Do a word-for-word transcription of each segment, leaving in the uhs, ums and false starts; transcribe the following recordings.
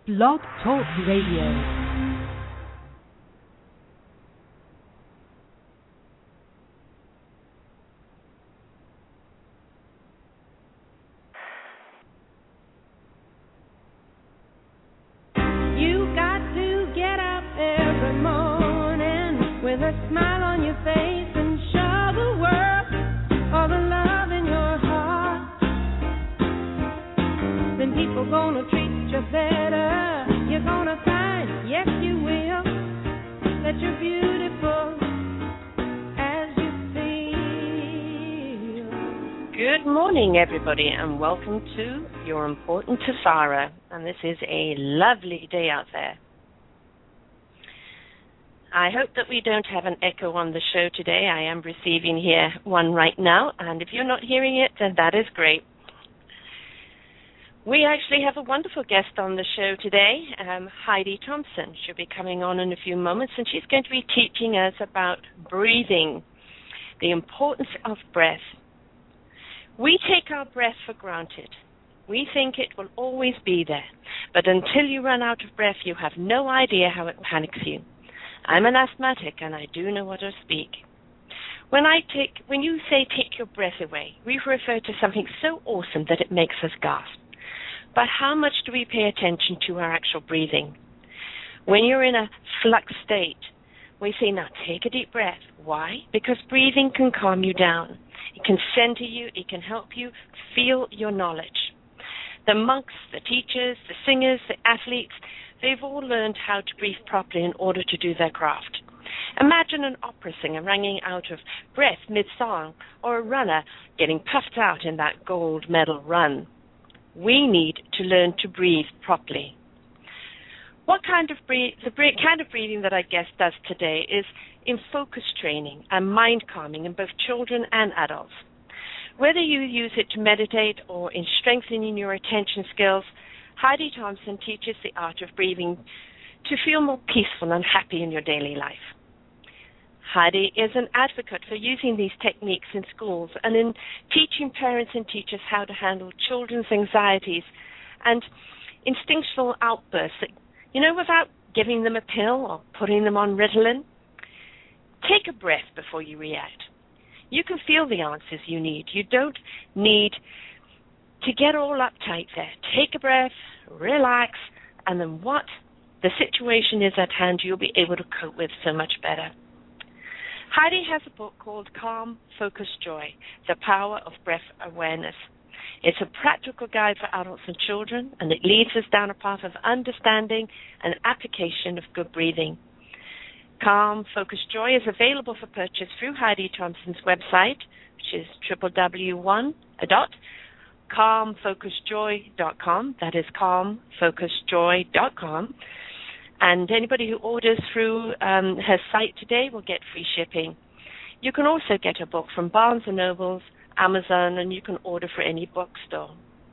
Blog Talk Radio. Good morning, everybody, and welcome to You're Important to Sarah. And this is a lovely day out there. I hope that we don't have an echo on the show today. I am receiving here one right now, and if you're not hearing it, then that is great. We actually have a wonderful guest on the show today. Um, Heidi Thompson. She'll be coming on in a few moments, and she's going to be teaching us about breathing, the importance of breath. We take our breath for granted. We think it will always be there, but until you run out of breath, you have no idea how it panics you. I'm an asthmatic, and I do know what I speak. When I take, when you say take your breath away, we refer to something so awesome that it makes us gasp. But how much do we pay attention to our actual breathing? When you're in a flux state, we say, now take a deep breath. Why? Because breathing can calm you down. It can center you. It can help you feel your knowledge. The monks, the teachers, the singers, the athletes, they've all learned how to breathe properly in order to do their craft. Imagine an opera singer running out of breath mid-song, or a runner getting puffed out in that gold medal run. We need to learn to breathe properly. What kind of breathe, the kind of breathing that our guest does today is in focus training and mind calming in both children and adults. Whether you use it to meditate or in strengthening your attention skills, Heidi Thompson teaches the art of breathing to feel more peaceful and happy in your daily life. Heidi is an advocate for using these techniques in schools and in teaching parents and teachers how to handle children's anxieties and instinctual outbursts, that, you know, without giving them a pill or putting them on Ritalin. Take a breath before you react. You can feel the answers you need. You don't need to get all uptight there. Take a breath, relax, and then what the situation is at hand, you'll be able to cope with so much better. Heidi has a book called Calm, Focus, Joy, The Power of Breath Awareness. It's a practical guide for adults and children, and it leads us down a path of understanding and application of good breathing. Calm, Focus, Joy is available for purchase through Heidi Thompson's website, which is w w w dot calm focus joy dot com. That is calm focus joy dot com. And anybody who orders through um, her site today will get free shipping. You can also get a book from Barnes and Noble, Amazon, and you can order for any bookstore.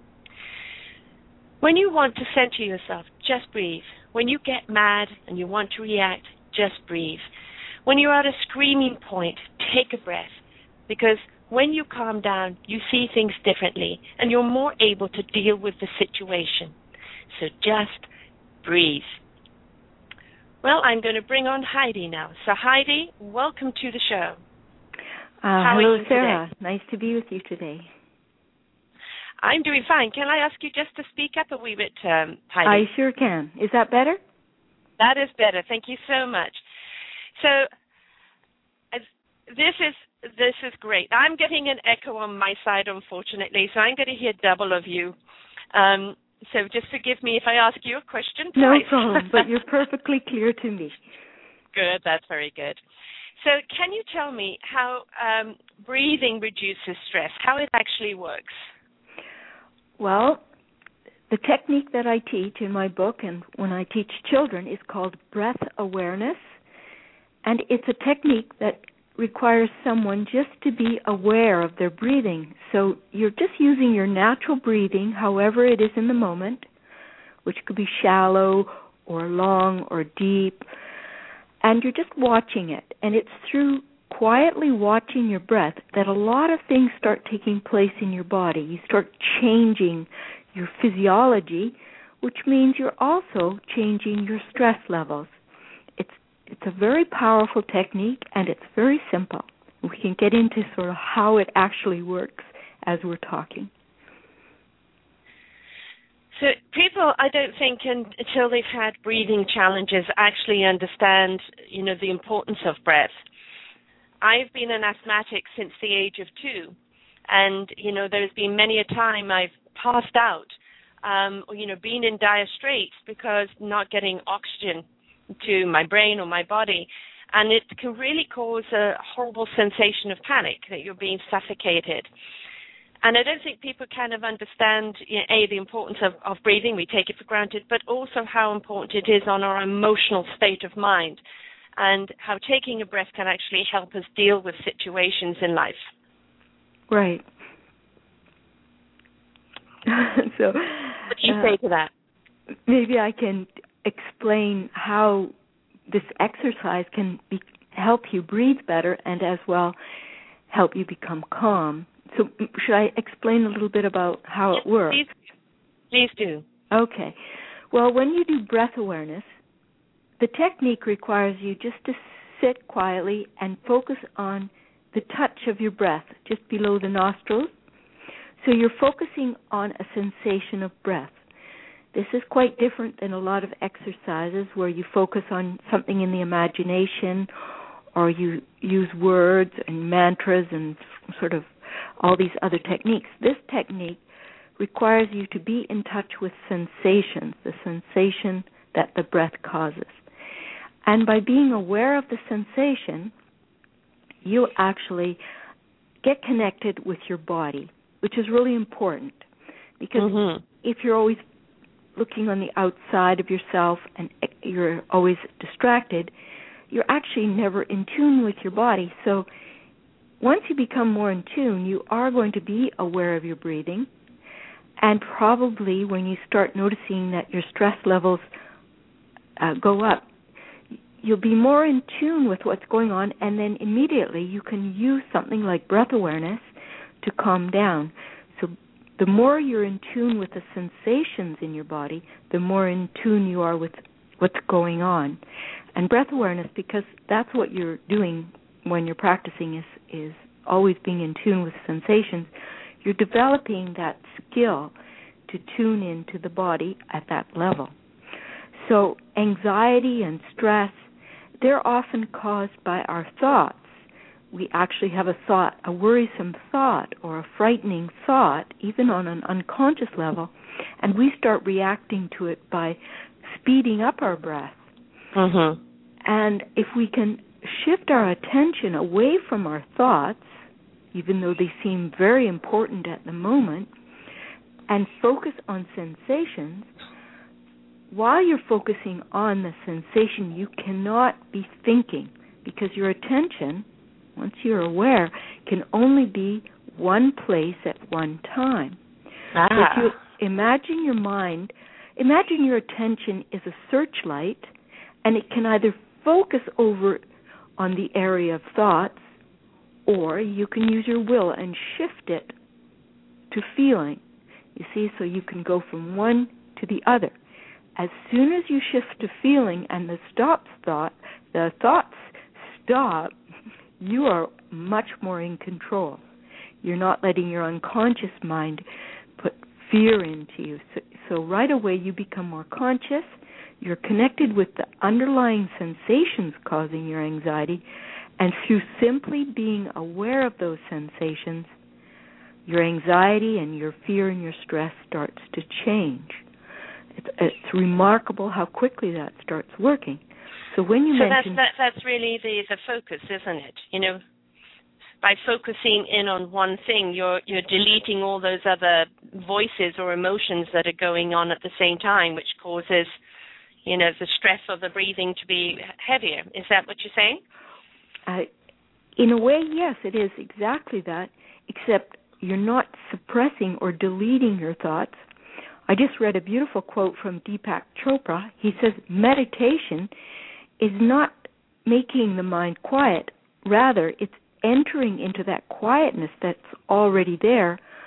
When you want to center yourself, just breathe. When you get mad and you want to react, just breathe. When you're at a screaming point, take a breath, because when you calm down, you see things differently and you're more able to deal with the situation. So just breathe. Well, I'm going to bring on Heidi now. So Heidi, welcome to the show. Uh, hello, Sarah. Today? Nice to be with you today. I'm doing fine. Can I ask you just to speak up a wee bit, um, Heidi? I sure can. Is that better? That is better. Thank you so much. So uh, this is this is great. I'm getting an echo on my side, unfortunately, so I'm going to hear double of you. Um, so just forgive me if I ask you a question twice. No problem, but you're perfectly clear to me. Good. That's very good. So can you tell me how um, breathing reduces stress, how it actually works? Well, the technique that I teach in my book and when I teach children is called breath awareness, and it's a technique that requires someone just to be aware of their breathing. So you're just using your natural breathing, however it is in the moment, which could be shallow or long or deep, and you're just watching it. And it's through quietly watching your breath that a lot of things start taking place in your body. You start changing your physiology, which means you're also changing your stress levels. It's it's a very powerful technique, and it's very simple. We can get into sort of how it actually works as we're talking. So people, I don't think, until they've had breathing challenges, actually understand, you know, the importance of breath. I've been an asthmatic since the age of two, and, you know, there's been many a time I've passed out, um, or, you know, been in dire straits because not getting oxygen to my brain or my body. And it can really cause a horrible sensation of panic, that you're being suffocated. And I don't think people kind of understand, you know, A, the importance of, of breathing, we take it for granted, but also how important it is on our emotional state of mind, and how taking a breath can actually help us deal with situations in life. Right. So, what do you uh, say to that? Maybe I can explain how this exercise can be, help you breathe better and as well help you become calm. So should I explain a little bit about how yes, it works? Please, please do. Okay. Well, when you do breath awareness, the technique requires you just to sit quietly and focus on the touch of your breath just below the nostrils. So you're focusing on a sensation of breath. This is quite different than a lot of exercises where you focus on something in the imagination, or you use words and mantras and sort of all these other techniques. This technique requires you to be in touch with sensations, the sensation that the breath causes. And by being aware of the sensation, you actually get connected with your body, which is really important. Because mm-hmm. if you're always looking on the outside of yourself and you're always distracted, you're actually never in tune with your body. So once you become more in tune, you are going to be aware of your breathing. And probably when you start noticing that your stress levels uh, go up, you'll be more in tune with what's going on, and then immediately you can use something like breath awareness to calm down. So the more you're in tune with the sensations in your body, the more in tune you are with what's going on. And breath awareness, because that's what you're doing when you're practicing, is, is always being in tune with sensations, you're developing that skill to tune into the body at that level. So anxiety and stress, they're often caused by our thoughts. We actually have a thought, a worrisome thought or a frightening thought, even on an unconscious level, and we start reacting to it by speeding up our breath. Mm-hmm. And if we can shift our attention away from our thoughts, even though they seem very important at the moment, and focus on sensations, while you're focusing on the sensation, you cannot be thinking, because your attention, once you're aware, can only be one place at one time. Ah. So if you imagine your mind, imagine your attention is a searchlight, and it can either focus over on the area of thoughts, or you can use your will and shift it to feeling. You see, so you can go from one to the other. As soon as you shift to feeling and the stops thought, the thoughts stop, you are much more in control. You're not letting your unconscious mind put fear into you. So, so right away you become more conscious. You're connected with the underlying sensations causing your anxiety, and through simply being aware of those sensations, your anxiety and your fear and your stress starts to change. It's, it's remarkable how quickly that starts working. So when you so mention... that's, that, that's really the, the focus, isn't it? You know, by focusing in on one thing, you're you're deleting all those other voices or emotions that are going on at the same time, which causes, you know, the stress of the breathing to be heavier. Is that what you're saying? Uh, in a way, yes, it is exactly that, except you're not suppressing or deleting your thoughts. I just read a beautiful quote from Deepak Chopra. He says, meditation is not making the mind quiet. Rather, it's entering into that quietness that's already there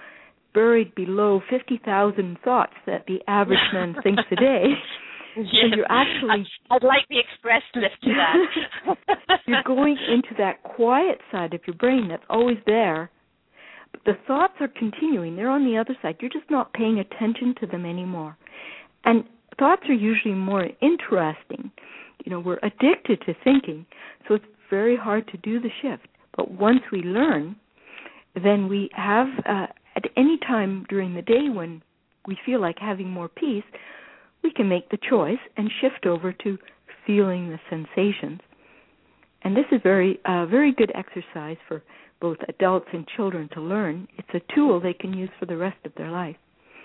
buried below fifty thousand thoughts that the average man thinks a day. Yes. So you're actually... I'd like the express lift to that. You're going into that quiet side of your brain that's always there. But the thoughts are continuing. They're on the other side. You're just not paying attention to them anymore. And thoughts are usually more interesting. You know, we're addicted to thinking, so it's very hard to do the shift. But once we learn, then we have, uh, at any time during the day when we feel like having more peace, we can make the choice and shift over to feeling the sensations. And this is very, uh, very good exercise for both adults and children to learn. It's a tool they can use for the rest of their life.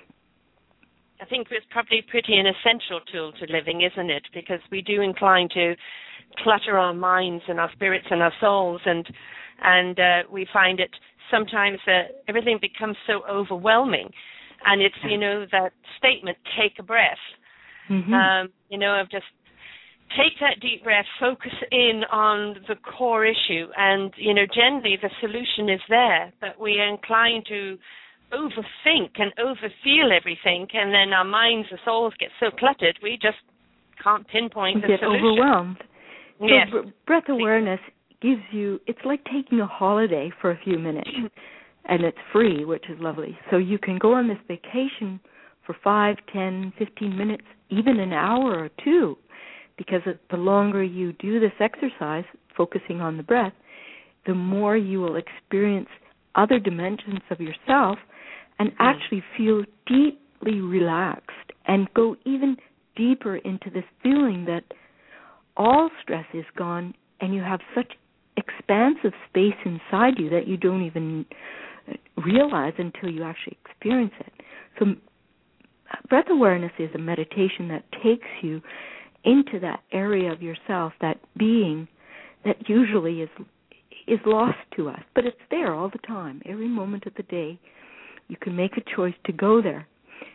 I think it's probably pretty an essential tool to living, isn't it? Because we do incline to clutter our minds and our spirits and our souls, and and uh, we find it sometimes uh, everything becomes so overwhelming. And it's, you know, that statement, take a breath. Mm-hmm. Um, you know, of just take that deep breath, focus in on the core issue, and, you know, generally the solution is there, but we are inclined to overthink and overfeel everything, and then our minds, our souls get so cluttered, we just can't pinpoint we the get solution. Overwhelmed. So yes. b- breath awareness gives you, it's like taking a holiday for a few minutes, and it's free, which is lovely. So you can go on this vacation for five, ten, fifteen minutes, even an hour or two, because the longer you do this exercise, focusing on the breath, the more you will experience other dimensions of yourself and actually feel deeply relaxed and go even deeper into this feeling that all stress is gone and you have such expansive space inside you that you don't even realize until you actually experience it. So breath awareness is a meditation that takes you into that area of yourself, that being that usually is is lost to us, but it's there all the time. Every moment of the day, you can make a choice to go there.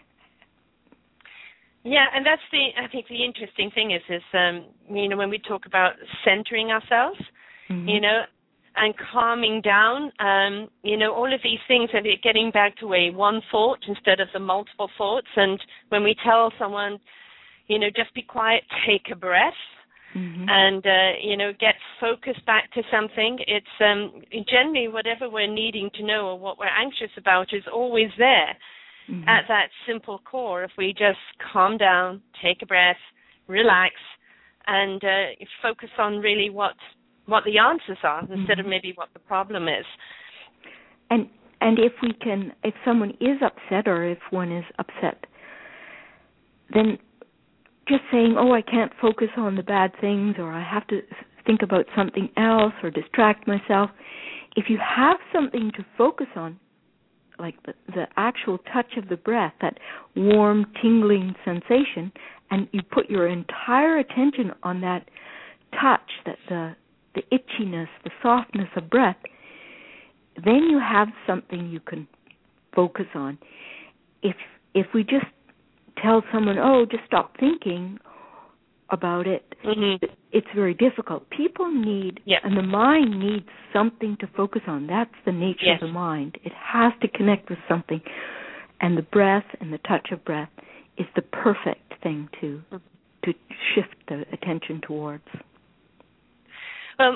Yeah, and that's the, I think the interesting thing is, is um, you know, when we talk about centering ourselves, mm-hmm. you know, and calming down, um, you know, all of these things are getting back to a one thought instead of the multiple thoughts. And when we tell someone, you know, just be quiet, take a breath, mm-hmm. and, uh, you know, get focused back to something, it's um, generally whatever we're needing to know or what we're anxious about is always there mm-hmm. at that simple core. If we just calm down, take a breath, relax, and uh, focus on really what what the answers are mm-hmm. instead of maybe what the problem is. And and if we can, if someone is upset or if one is upset, then just saying, oh, I can't focus on the bad things, or I have to think about something else or distract myself. If you have something to focus on, like the, the actual touch of the breath, that warm, tingling sensation, and you put your entire attention on that touch, that the the itchiness, the softness of breath, then you have something you can focus on. If if we just tell someone, oh, just stop thinking about it, mm-hmm. it's very difficult. People need, yep. and the mind needs something to focus on. That's the nature yes. of the mind. It has to connect with something. And the breath and the touch of breath is the perfect thing to mm-hmm. to shift the attention towards. Well,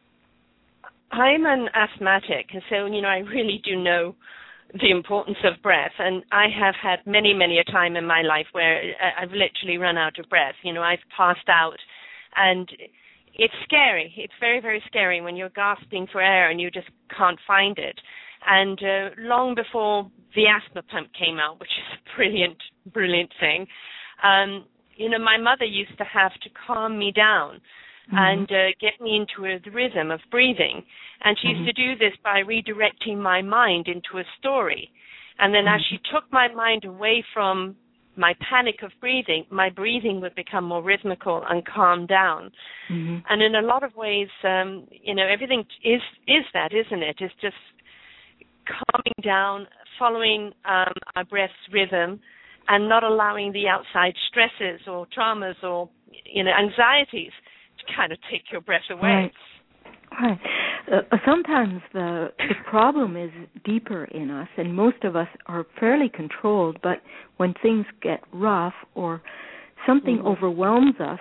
I'm an asthmatic, and so, you know, I really do know the importance of breath, and I have had many, many a time in my life where I've literally run out of breath. You know, I've passed out, and it's scary. It's very, very scary when you're gasping for air and you just can't find it. And uh, long before the asthma pump came out, which is a brilliant, brilliant thing, um, you know, my mother used to have to calm me down mm-hmm. and uh, get me into a rhythm of breathing. And she mm-hmm. used to do this by redirecting my mind into a story. And then mm-hmm. as she took my mind away from my panic of breathing, my breathing would become more rhythmical and calm down. Mm-hmm. And in a lot of ways, um, you know, everything is is that, isn't it? It's just calming down, following um, our breath's rhythm, and not allowing the outside stresses or traumas or, you know, anxieties to kind of take your breath away. Right. Right. uh, sometimes the the problem is deeper in us, and most of us are fairly controlled, but when things get rough or something mm-hmm. overwhelms us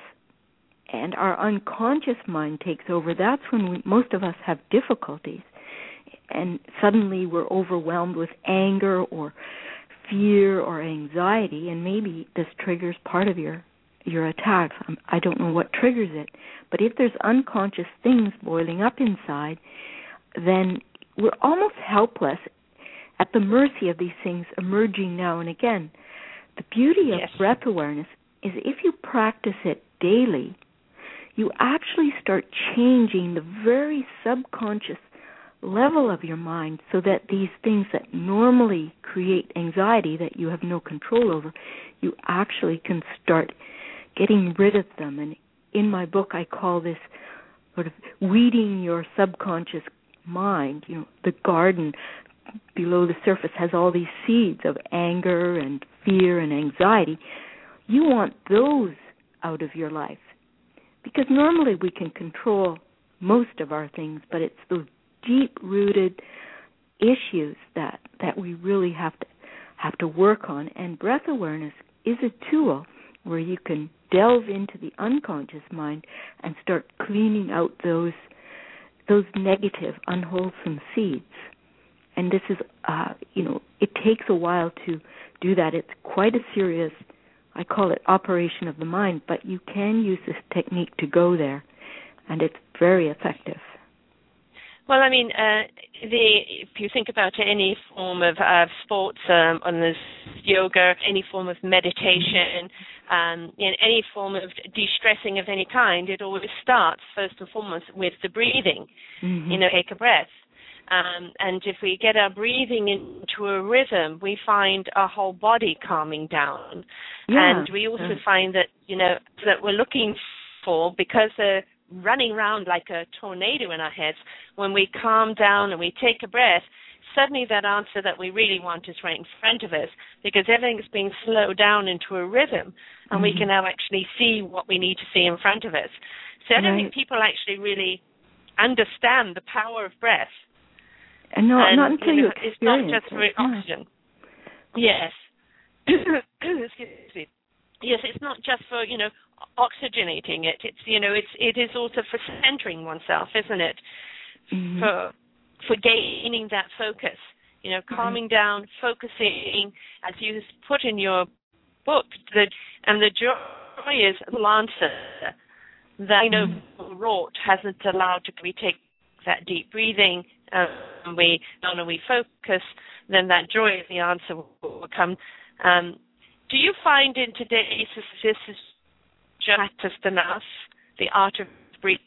and our unconscious mind takes over, that's when we, most of us have difficulties. And suddenly we're overwhelmed with anger or fear or anxiety, and maybe this triggers part of your your attacks. I don't know what triggers it, but if there's unconscious things boiling up inside, then we're almost helpless at the mercy of these things emerging now and again. The beauty of yes. breath awareness is if you practice it daily, you actually start changing the very subconscious level of your mind so that these things that normally create anxiety that you have no control over, you actually can start getting rid of them. And in my book, I call this sort of weeding your subconscious mind. You know, the garden below the surface has all these seeds of anger and fear and anxiety. You want those out of your life, because normally we can control most of our things, but it's those deep-rooted issues that, that we really have to have to work on. And breath awareness is a tool where you can delve into the unconscious mind and start cleaning out those those negative, unwholesome seeds. And this is, uh, you know, it takes a while to do that. It's quite a serious, I call it operation of the mind, but you can use this technique to go there, and it's very effective. Well, I mean, uh, the if you think about any form of uh, sports, um, on this yoga, any form of meditation, um, in any form of de-stressing of any kind, it always starts first and foremost with the breathing. Mm-hmm. You know, take a breath. Um, and if we get our breathing into a rhythm, we find our whole body calming down. Yeah. And we also yeah. find that, you know, that we're looking for, because they're running around like a tornado in our heads, when we calm down and we take a breath, suddenly that answer that we really want is right in front of us, because everything's being slowed down into a rhythm, and mm-hmm. we can now actually see what we need to see in front of us. So I don't right. think people actually really understand the power of breath. And not, and, not until you, know, you experience it's not just for it. oxygen. Yes. Excuse me. Yes, it's not just for, you know, oxygenating it. It's, you know, it's it is also for centering oneself, isn't it? Mm-hmm. For for gaining that focus. You know, calming mm-hmm. down, focusing, as you put in your book, the and the joy is the answer that, you know, mm-hmm. wrought hasn't allowed to we take that deep breathing. Um, we and we focus, then that joy of the answer will, will come. Um, do you find in today's this is practiced enough, the art of breathing?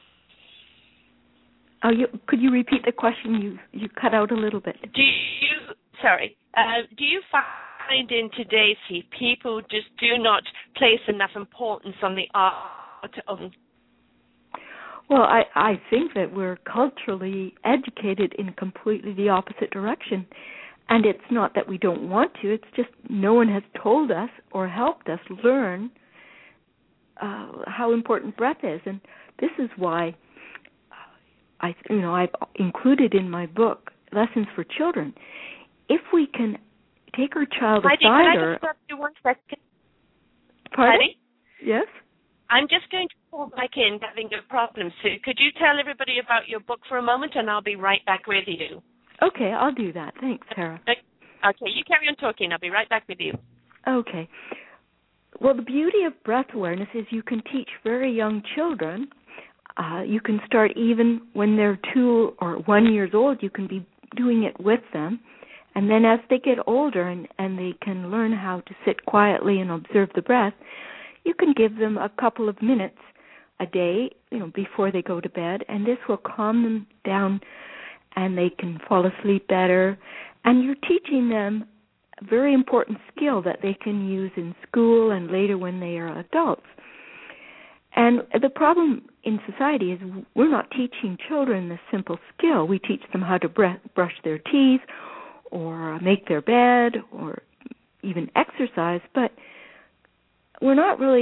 Oh, you, could you repeat the question? You you cut out a little bit. Do you sorry? Uh, do you find in today's people just do not place enough importance on the art of? Well, I, I think that we're culturally educated in completely the opposite direction. And it's not that we don't want to, it's just no one has told us or helped us learn uh, how important breath is. And this is why I, you know, I've included in my book Lessons for Children. If we can take our child Heidi, aside can I or... just stop you one second? Pardon? Heidi? Yes? I'm just going to call back in, having a problem, Sue. Could you tell everybody about your book for a moment, and I'll be right back with you. Okay, I'll do that. Thanks, Sarah. Okay, you carry on talking. I'll be right back with you. Okay. Well, the beauty of breath awareness is you can teach very young children. Uh, you can start even when they're two or one years old. You can be doing it with them. And then as they get older and, and they can learn how to sit quietly and observe the breath, you can give them a couple of minutes a day, you know, before they go to bed, and this will calm them down and they can fall asleep better. And you're teaching them a very important skill that they can use in school and later when they are adults. And the problem in society is we're not teaching children this simple skill. We teach them how to brush their teeth or make their bed or even exercise, but we're not really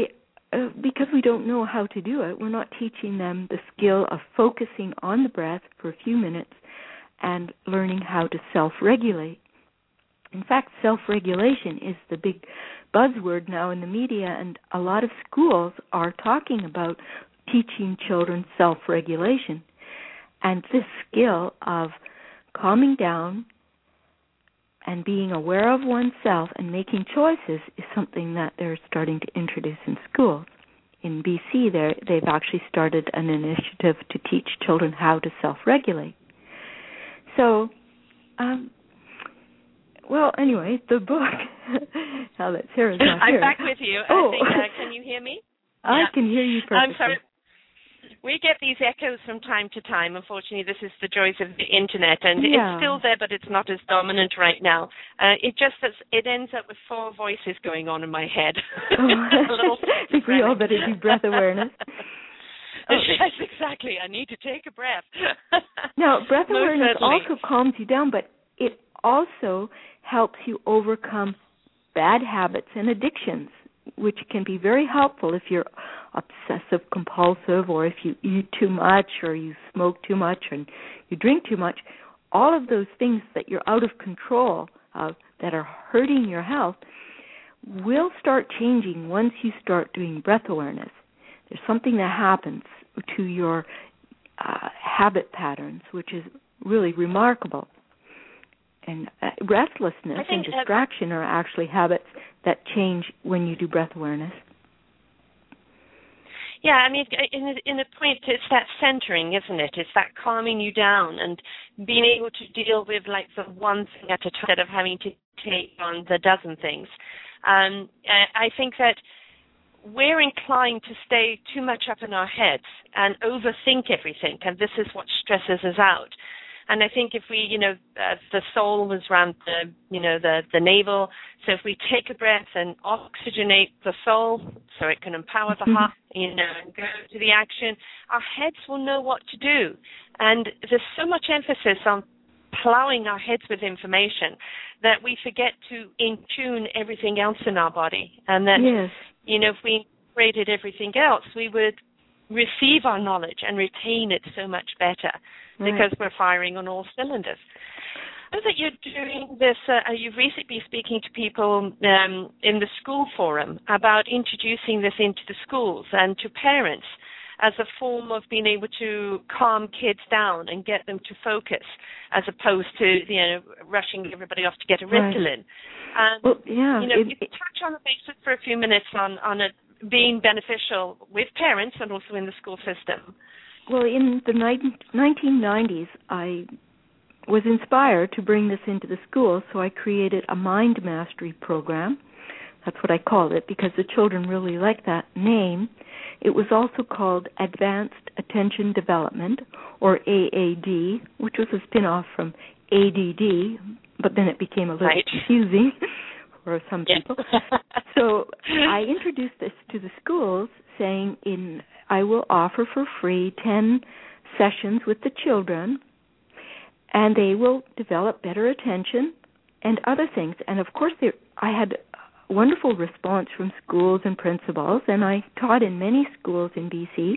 uh, because we don't know how to do it, we're not teaching them the skill of focusing on the breath for a few minutes and learning how to self-regulate. In fact, self-regulation is the big buzzword now in the media, and a lot of schools are talking about teaching children self-regulation. And this skill of calming down and being aware of oneself and making choices is something that they're starting to introduce in schools. In B C, they've actually started an initiative to teach children how to self-regulate. So, um, well, anyway, the book, now that Sarah's not I'm here. back with you. Oh. I think, uh, can you hear me? I yeah. can hear you perfectly. I'm sorry. We get these echoes from time to time. Unfortunately, this is the joys of the internet, and yeah. it's still there, but it's not as dominant right now. Uh, it just it ends up with four voices going on in my head. Oh. I think we all better do breath awareness. Oh. Yes, exactly. I need to take a breath. Now, breath Most awareness certainly. also calms you down, but it also helps you overcome bad habits and addictions, which can be very helpful if you're obsessive compulsive, or if you eat too much, or you smoke too much, and you drink too much. All of those things that you're out of control of that are hurting your health will start changing once you start doing breath awareness. There's something that happens to your uh, habit patterns, which is really remarkable. And uh, restlessness and distraction are actually habits that change when you do breath awareness. Yeah, I mean, in a, in a point, it's that centering, isn't it? It's that calming you down and being able to deal with, like, the one thing at a time instead of having to take on the dozen things. Um, I think that we're inclined to stay too much up in our heads and overthink everything, and this is what stresses us out. And I think if we, you know, uh, the soul was around the, you know, the, the navel. So if we take a breath and oxygenate the soul so it can empower the heart, you know, and go to the action, our heads will know what to do. And there's so much emphasis on plowing our heads with information that we forget to in-tune everything else in our body. And that, yes. you know, if we integrated everything else, we would receive our knowledge and retain it so much better. Right. Because we're firing on all cylinders. I know that you're doing this, uh, you've recently been speaking to people um, in the school forum about introducing this into the schools and to parents as a form of being able to calm kids down and get them to focus, as opposed to, you know, rushing everybody off to get a Ritalin. Right. Um, well, yeah, you know, it, you touch on the basics for a few minutes on, on it being beneficial with parents and also in the school system. Well, in the nineteen nineties, I was inspired to bring this into the schools, so I created a mind mastery program. That's what I called it, because the children really liked that name. It was also called Advanced Attention Development, or A A D, which was a spin-off from A D D, but then it became a little right. confusing for some people. Yeah. So I introduced this to the schools, saying in I will offer for free ten sessions with the children, and they will develop better attention and other things. And, of course, there, I had a wonderful response from schools and principals, and I taught in many schools in B C,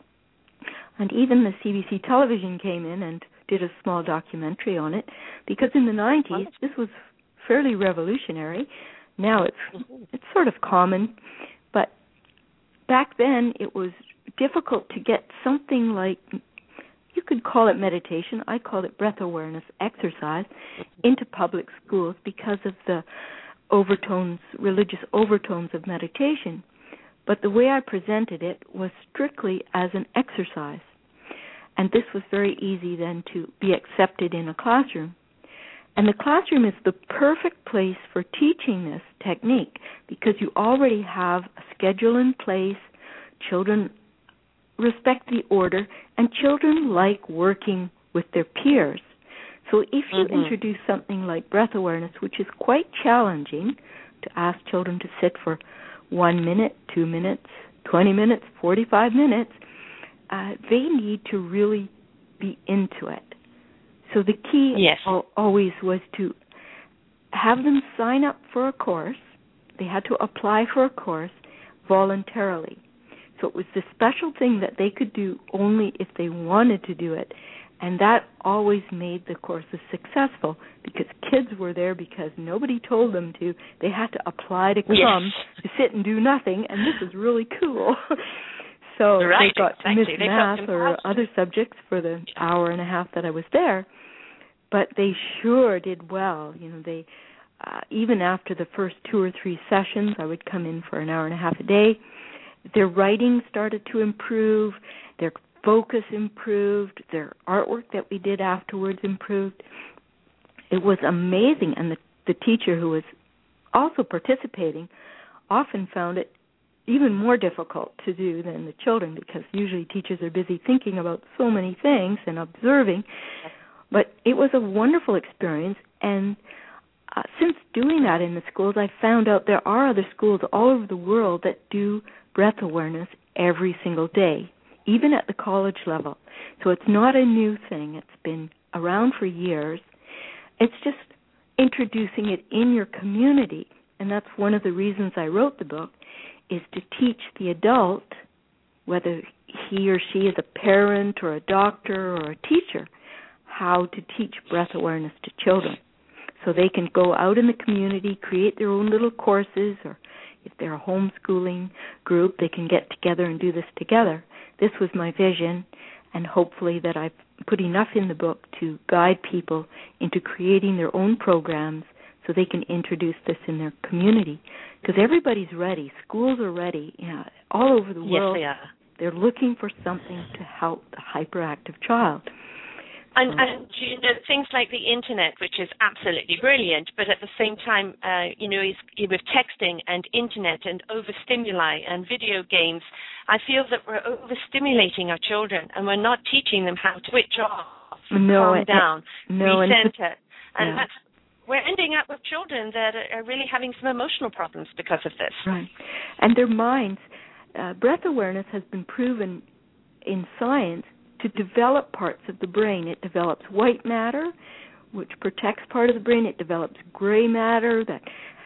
and even the C B C television came in and did a small documentary on it, because in the nineties, this was fairly revolutionary. Now it's it's sort of common, but back then it was difficult to get something like, you could call it meditation, I called it breath awareness exercise, into public schools because of the overtones, religious overtones of meditation. But the way I presented it was strictly as an exercise. And this was very easy then to be accepted in a classroom. And the classroom is the perfect place for teaching this technique because you already have a schedule in place. Children respect the order, and children like working with their peers. So if you mm-hmm. introduce something like breath awareness, which is quite challenging to ask children to sit for one minute, two minutes, twenty minutes, forty-five minutes, uh, they need to really be into it. So the key yes. al- always was to have them sign up for a course. They had to apply for a course voluntarily. So it was this special thing that they could do only if they wanted to do it. And that always made the courses successful because kids were there because nobody told them to. They had to apply to come, yes. to sit and do nothing, and this is really cool. So right, they got exactly. to miss they math or other subjects for the hour and a half that I was there, but they sure did well. You know, they uh, even after the first two or three sessions, I would come in for an hour and a half a day. Their writing started to improve. Their focus improved. Their artwork that we did afterwards improved. It was amazing, and the, the teacher who was also participating often found it even more difficult to do than the children because usually teachers are busy thinking about so many things and observing. But it was a wonderful experience, and uh, since doing that in the schools, I found out there are other schools all over the world that do breath awareness every single day, even at the college level. So it's not a new thing. It's been around for years. It's just introducing it in your community, and that's one of the reasons I wrote the book, is to teach the adult, whether he or she is a parent or a doctor or a teacher, how to teach breath awareness to children. So they can go out in the community, create their own little courses, or if they're a homeschooling group, they can get together and do this together. This was my vision, and hopefully that I've put enough in the book to guide people into creating their own programs so they can introduce this in their community. Because everybody's ready. Schools are ready. You know, all over the world, yes, they are. They're looking for something to help the hyperactive child. And, and you know, things like the internet, which is absolutely brilliant, but at the same time, uh, you know, with texting and internet and overstimuli and video games, I feel that we're overstimulating our children and we're not teaching them how to switch off, no, calm it, down, no, recenter. And, yeah. and that's, we're ending up with children that are really having some emotional problems because of this. Right. And their minds, uh, breath awareness has been proven in science to develop parts of the brain. It develops white matter, which protects part of the brain. It develops gray matter that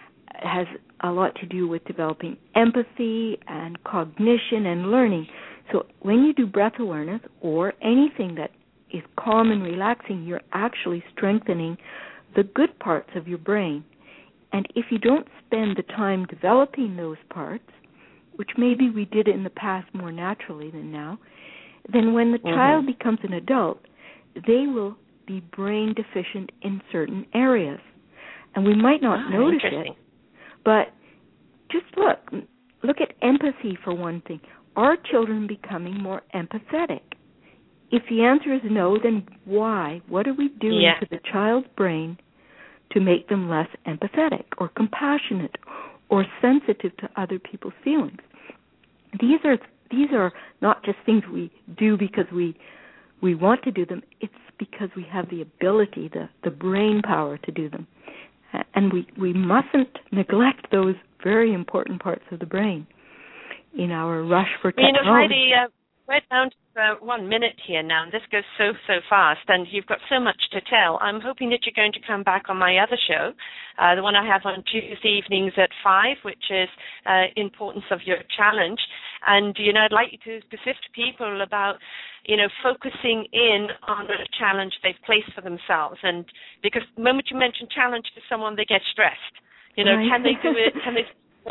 has a lot to do with developing empathy and cognition and learning. So when you do breath awareness or anything that is calm and relaxing, you're actually strengthening the good parts of your brain. And if you don't spend the time developing those parts, which maybe we did in the past more naturally than now, then when the mm-hmm. child becomes an adult, they will be brain deficient in certain areas. And we might not oh, notice it, but just look. Look at empathy for one thing. Are children becoming more empathetic? If the answer is no, then why? What are we doing yeah. to the child's brain to make them less empathetic or compassionate or sensitive to other people's feelings? These are these are not just things we do because we we want to do them. It's because we have the ability, the, the brain power to do them. And we, we mustn't neglect those very important parts of the brain in our rush for technology. You know, Heidi, uh, we're down to uh, one minute here now, and this goes so, so fast, and you've got so much to tell. I'm hoping that you're going to come back on my other show, uh, the one I have on Tuesday evenings at five, which is uh, Importance of Your Challenge. And, you know, I'd like you to specific to people about, you know, focusing in on a challenge they've placed for themselves. And because the moment you mention challenge to someone, they get stressed. You know, right. can they do it? Can they?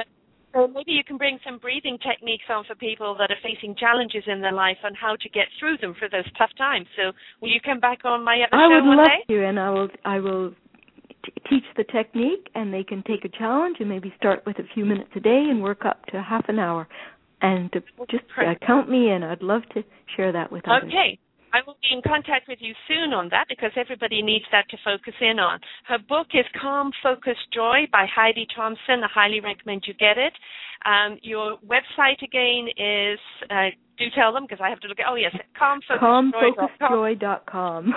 So maybe you can bring some breathing techniques on for people that are facing challenges in their life on how to get through them for those tough times. So will you come back on my other I show would one love day? to, and I will. I will t- teach the technique, and they can take a challenge and maybe start with a few minutes a day and work up to half an hour. And to just uh, count me in. I'd love to share that with others. Okay. I will be in contact with you soon on that because everybody needs that to focus in on. Her book is Calm, Focused Joy by Heidi Thompson. I highly recommend you get it. Um, your website again is, uh, do tell them because I have to look at, oh yes, calm focused joy dot com.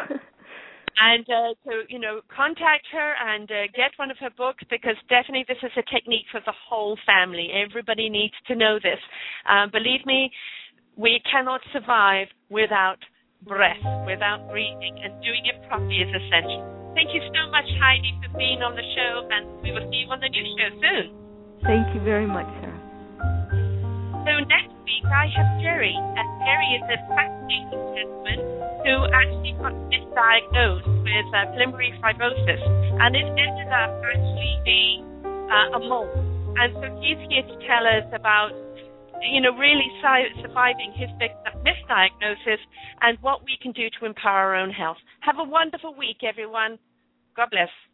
And uh, so, you know, contact her and uh, get one of her books because definitely this is a technique for the whole family. Everybody needs to know this. Uh, believe me, we cannot survive without breath, without breathing, and doing it properly is essential. Thank you so much, Heidi, for being on the show, and we will see you on the new show soon. Thank you very much, Sarah. So next week I have Jerry, and Jerry is a fascinating gentleman who actually got misdiagnosed with uh, pulmonary fibrosis, and it ended up actually being uh, a mole. And so he's here to tell us about, you know, really si- surviving his misdiagnosis and what we can do to empower our own health. Have a wonderful week, everyone. God bless.